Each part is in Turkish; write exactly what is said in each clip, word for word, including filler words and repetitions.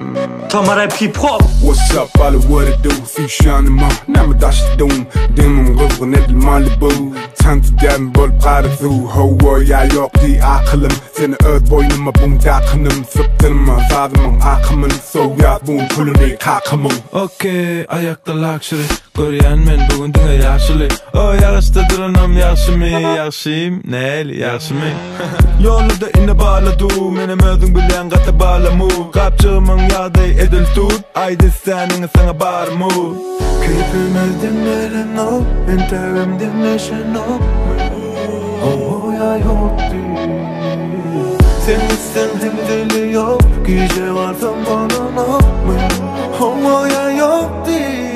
Ta rap hip-hop. What's up alla what it do? Fy känner man, när man dashar dom. Demon röver ner till Malibu. Tantıdan bol qarızu. Hova yok di aqlim. Seni öz boynuma bundaqınım. Sıptırma zadımın aqımın. Soğuyat bun puluni qaqımın. Okey, ayakta luxury. Görýän men bugün diňe ýaşyly. O ýaşda duranam ýaşymy, ýaşym, näli ýaşymy. Ýolda ine baladu, menem özüň bilen gata balamu. Gapçymyň ýady edil tut, aýdy säniň saňa barmy. Keyfimiz dinleren o, enterim dinleşen o. O ya yoktu. Sen isten hem deli yok, gece varsan bana o. O ya yoktu.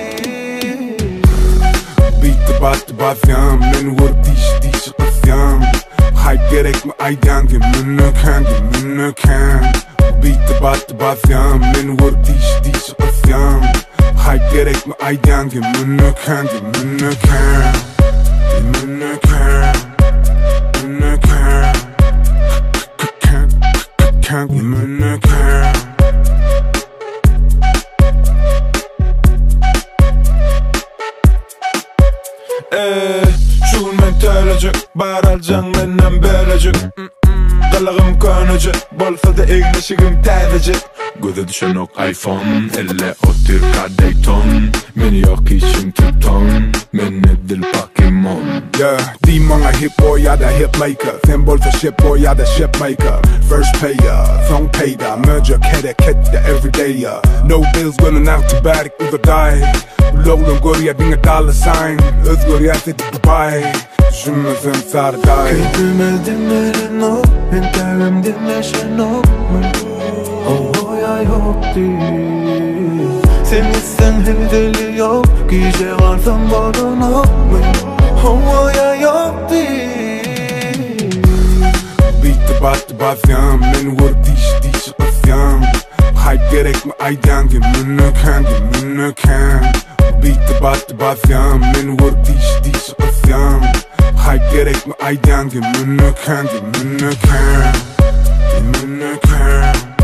Bastı basyam, men vurup diş diş basyam. Hype gerek mi aydan ki münöken ki münöken. Beat'te bastı basyam, men vurup diş diş basyam. Hype gerek mi aydan ki münöken ki münöken. Münöken, münöken. Münöken, münöken. Eee, şul men tölecek, baralcan menden bölecek. Galagım könecek, bolsa da egneşigim täzecek. Göze düşen ok iPhone, elle otur ka Dayton. Meni yok işim tuton, men edil Pokemon. Yeah, de många hip-boy, ja da hip-maker. Sen bolsa ship-boy, ja da ship-maker. First payer, song payda. Merger, kette, kette, everyday ya. No bills running out to back, uza die. Lålen går jag inga dollar sign. Özgür jag sitter Dubai. Düşünmesem sarı day. Keyfimiz dinleren o, enterim dinleşen o. O ya yoktu. Sen isten hem deli yok, gece varsan bana o. O ya yoktu. Beat'te bastı basyam, men vurup diş diş basyam. Hype gerek mi aydan ki münöken ki münöken. Beat'te bastı basyam, men vurup diş diş basyam. Hype gerek mi aydan ki münöken ki münöken. Münöken.